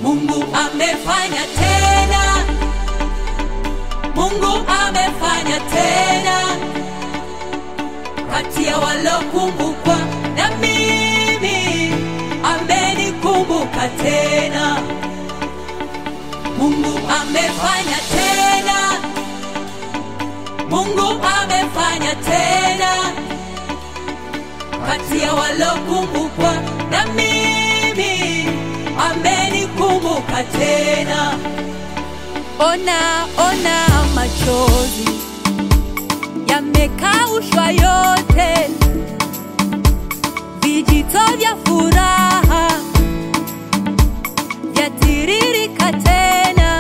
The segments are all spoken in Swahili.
Mungu amefanya tena, Mungu amefanya tena, kati ya walokumbukwa na mimi amenikumbuka tena. Mungu amefanya tena, Mungu amefanya tena, kati ya walokumbukwa na mimi amenikumbuka tena. Ona machozi yamekaushwa yote, vijito vya furaha vyatiririka tena.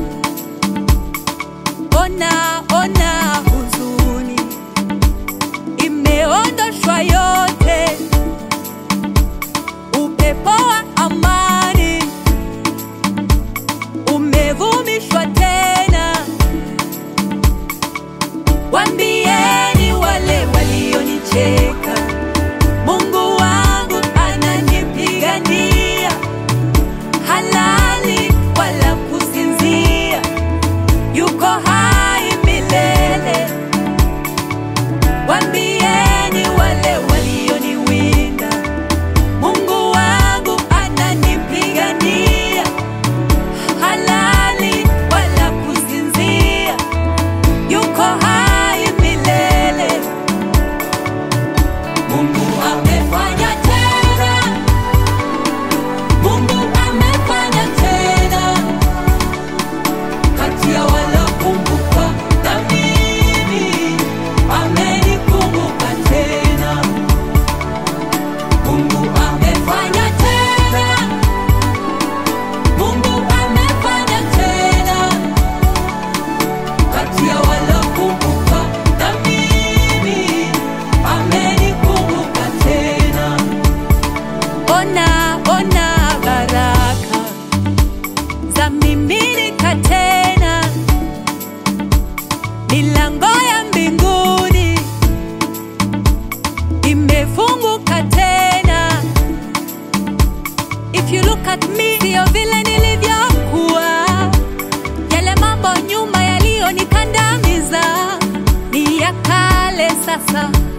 Ona huzuni imeondoshwa yote, upepo wa amani umevumishwa tena. Waambieni wale walionicheka, Mungu wangu ananipigania, halali wala kusinzia, yuko hai milele. Waambieni wale walioniwinda, Mungu wangu ananipigania, halali wala kusinzia, yuko hai milele. Mungu amefanya tena, Mungu amefanya tena, kati ya walokumbukwa na mimi amenikumbuka tena. Mungu amefanya tena, Mungu amefanya tena, kati ya walokumbukwa na mimi amenikumbuka tena. Ona baraka za miminika tena, milango ya mbinguni imefunguka tena. If you look at me, sio vile nilivyokuwa, yale mambo nyuma yaliyonikandamiza ni ya kale sasa.